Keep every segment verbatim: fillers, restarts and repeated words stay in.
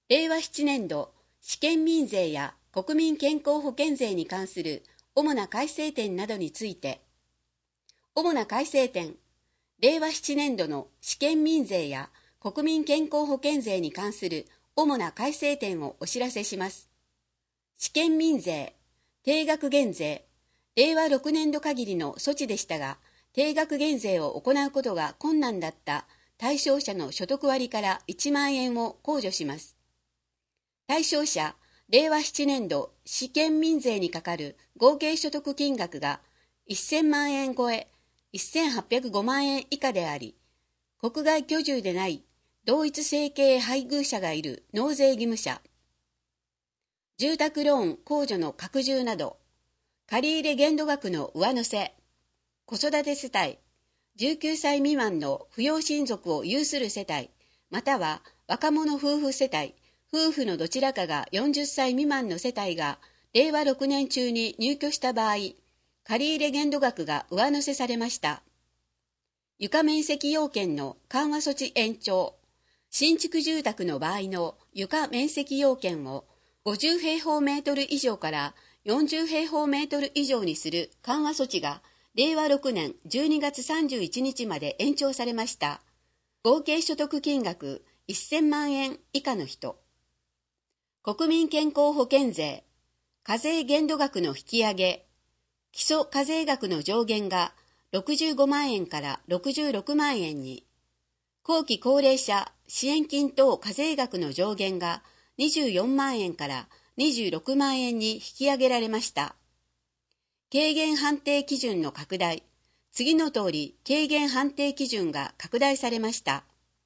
れいわななねん度試験民税や国民健康保険税に関する主な改正点などについて、主な改正点、れいわななねん度の試験民税や国民健康保険税に関する主な改正点をお知らせします。試験民税、定額減税、れいわろくねん度限りの措置でしたが、定額減税を行うことが困難だった対象者の所得割からいちまんえんを控除します。対象者、れいわななねん度試験民税にかかる合計所得金額がせんまんえん超え、せんはっぴゃくごまんえん以下であり、国外居住でない同一生計配偶者がいる納税義務者、住宅ローン控除の拡充など、借入限度額の上乗せ、子育て世帯、じゅうきゅうさい未満の扶養親族を有する世帯、または若者夫婦世帯、夫婦のどちらかがよんじゅっさい未満の世帯がれいわろくねん中に入居した場合、借入限度額が上乗せされました。床面積要件の緩和措置延長、新築住宅の場合の床面積要件をごじゅうへいほうメートル以上からよんじゅうへいほうメートル以上にする緩和措置がれいわろくねんじゅうにがつさんじゅういちにちまで延長されました。合計所得金額せんまんえん以下の人、国民健康保険税、課税限度額の引き上げ、基礎課税額の上限がろくじゅうごまんえんからろくじゅうろくまんえんに、後期高齢者支援金等課税額の上限がにじゅうよんまんえんからにじゅうろくまんえんに引き上げられました。軽減判定基準の拡大、次の通り軽減判定基準が拡大されました。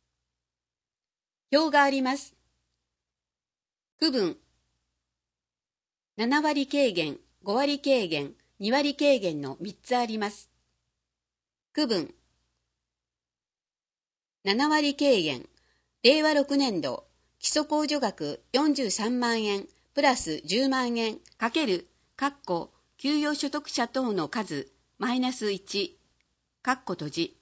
表があります。区分、ななわり軽減、ごわり軽減、にわり軽減のみっつあります。区分、ななわり軽減、れいわろくねん度基礎控除額よんじゅうさんまんえんプラスじゅうまんえんかける括弧給与所得者等の数マイナスいち括弧閉じ。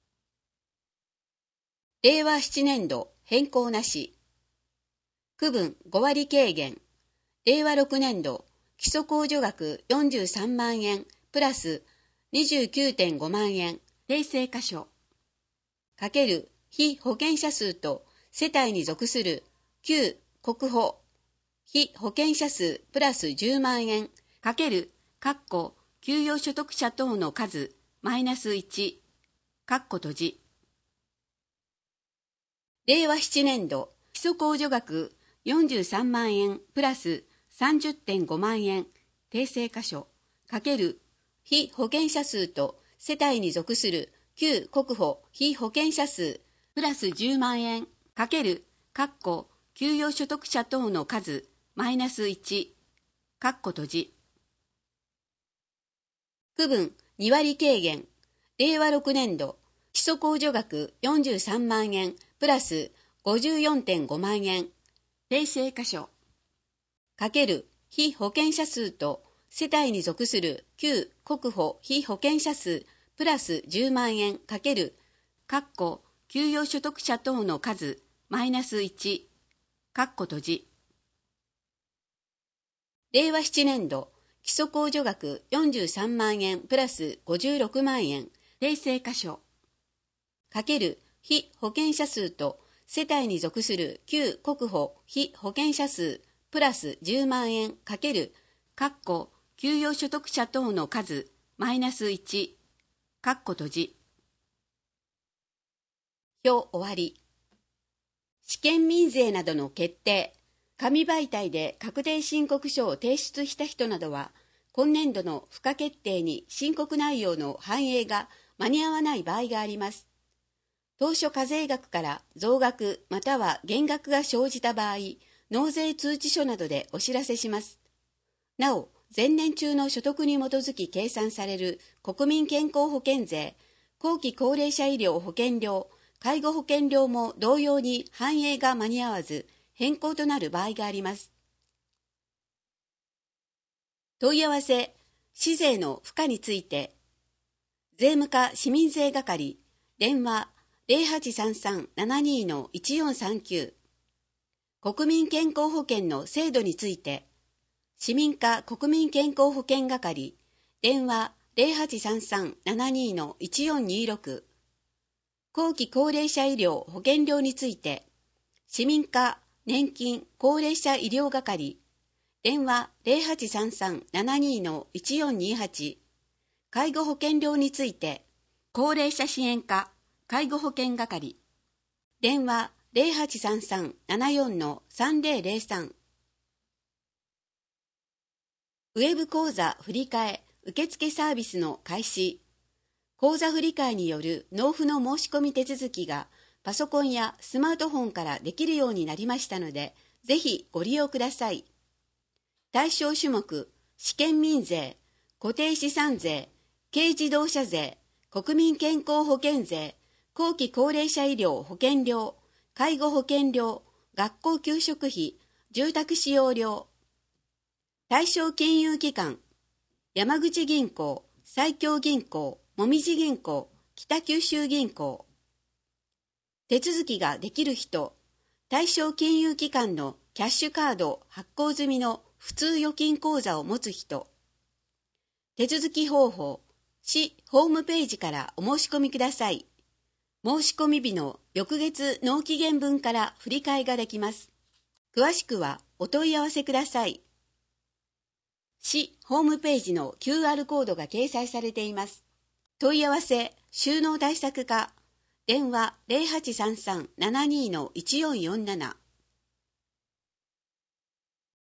れいわななねん度変更なし。区分ごわり軽減、れいわろくねん度基礎控除額よんじゅうさんまんえんプラス にじゅうきゅうてんごまんえん訂正箇所かける被保険者数と世帯に属する旧国保被保険者数プラスじゅうまんえんかける括弧給与所得者等の数マイナスいち括弧閉じ。れいわななねん度基礎控除額よんじゅうさんまんえんプラス さんじゅってんごまんえん訂正箇所かける被保険者数と世帯に属する旧国保被保険者数プラスじゅうまんえんかける括弧給与所得者等の数マイナスいち括弧閉じ。区分にわり軽減、れいわろくねん度基礎控除額よんじゅうさんまんえんプラス ごじゅうよんてんごまんえん訂正箇所かける被保険者数と世帯に属する旧国保被保険者数プラスじゅうまんえんかける括弧給与所得者等の数マイナスいち括弧閉じ。れいわななねん度基礎控除額よんじゅうさんまんえんプラスごじゅうろくまんえん訂正箇所かける被保険者数と世帯に属する旧国保被保険者数プラスじゅうまんえんかける括弧給与所得者等の数マイナスいち括弧閉じ。表終わり。試験民税などの決定、紙媒体で確定申告書を提出した人などは、今年度の付加決定に申告内容の反映が間に合わない場合があります。当初課税額から増額または減額が生じた場合、納税通知書などでお知らせします。なお、前年中の所得に基づき計算される国民健康保険税、後期高齢者医療保険料、介護保険料も同様に反映が間に合わず変更となる場合があります。問い合わせ、市税の付加について、税務課市民税係、電話 ゼロはちさんさんななにのいちよんさんきゅう国民健康保険の制度について、市民課国民健康保険係、電話 ゼロはちさんさん ななに いちよんにろく、後期高齢者医療保険料について、市民課年金高齢者医療係、電話 ゼロはちさんさん ななに いちよんにはち、介護保険料について、高齢者支援課介護保険係、電話 ゼロはちさんさん ななよん さんぜろぜろさん。ウェブ講座振替受付サービスの開始。口座振替による納付の申し込み手続きがパソコンやスマートフォンからできるようになりましたので、ぜひご利用ください。対象種目、試験民税、固定資産税、軽自動車税、国民健康保険税、後期高齢者医療保険料、介護保険料、学校給食費、住宅使用料。対象金融機関、山口銀行、西京銀行、もみじ銀行、北九州銀行。手続きができる人、対象金融機関のキャッシュカード発行済みの普通預金口座を持つ人。手続き方法、市ホームページからお申し込みください。申し込み日の翌月納期限分から振り替えができます。詳しくはお問い合わせください。市ホームページの キューアール コードが掲載されています。問い合わせ、収納対策課、電話 ゼロはちさんさん ななに いちよんよんなな。